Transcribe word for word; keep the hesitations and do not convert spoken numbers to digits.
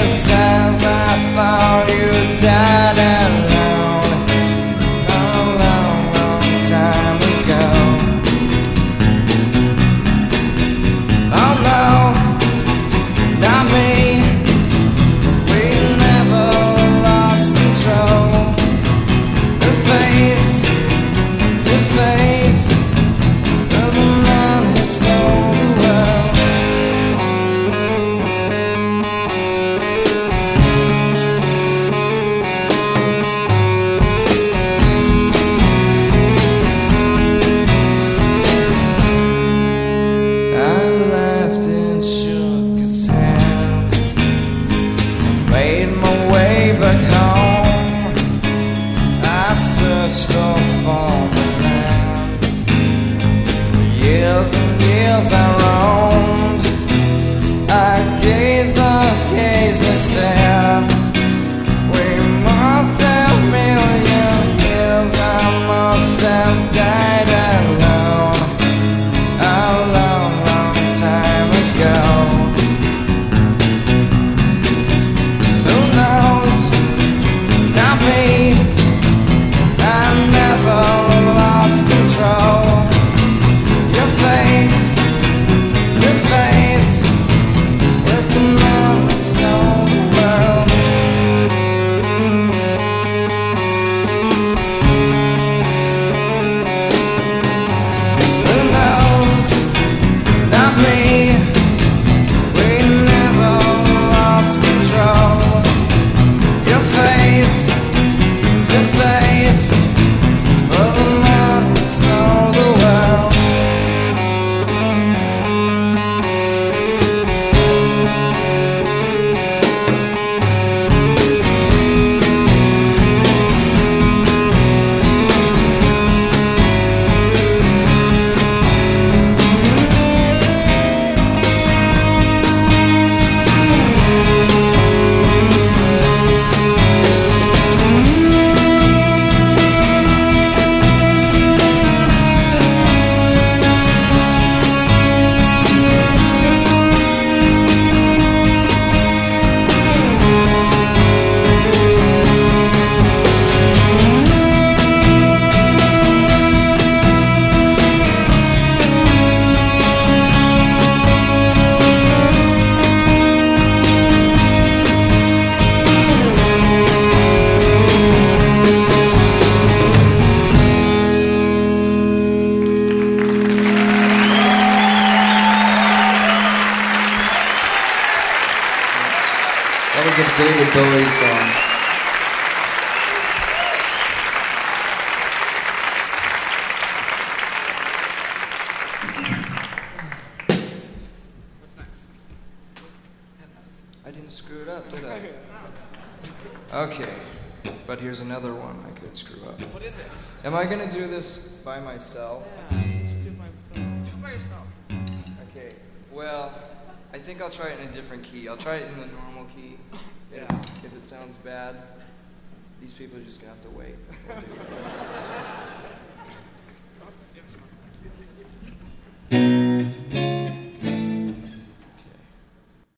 says I thought you died alone a long, long time ago. Oh no, not me. We never lost control. The face to face of the man who sold the world. For foreign land. Years and years I roamed. I gazed, I gazed and stared. We must have million years. I must have died alone a long, long time ago. Who knows? Not me. I never lost control. Your face to face with the man who sold the world. Who knows? Not me. We never lost control. Your face to face of a man who sold the world. That was a David Bowie song. What's next? I didn't screw it up, did I? Okay, but here's another one I could screw up. What is it? Am I gonna do this by myself? Yeah, you should do it by yourself. Do it by yourself. Okay, well, I think I'll try it in a different key. I'll try it in the normal key. Yeah. If, if it sounds bad, these people are just gonna have to wait.